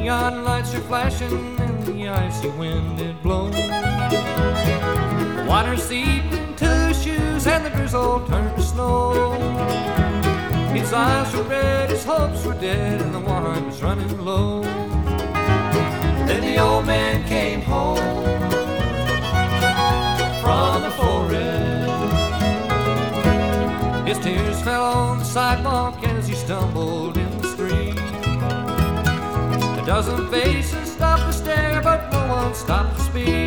neon lights are flashing and the icy wind did blow. The water seeped into his shoes and the drizzle turned to snow. His eyes were red, his hopes were dead, and the wine was running low. Then the old man came home from the forest. His tears fell on the sidewalk as he stumbled in the street. A dozen faces stopped to stare, but no one stopped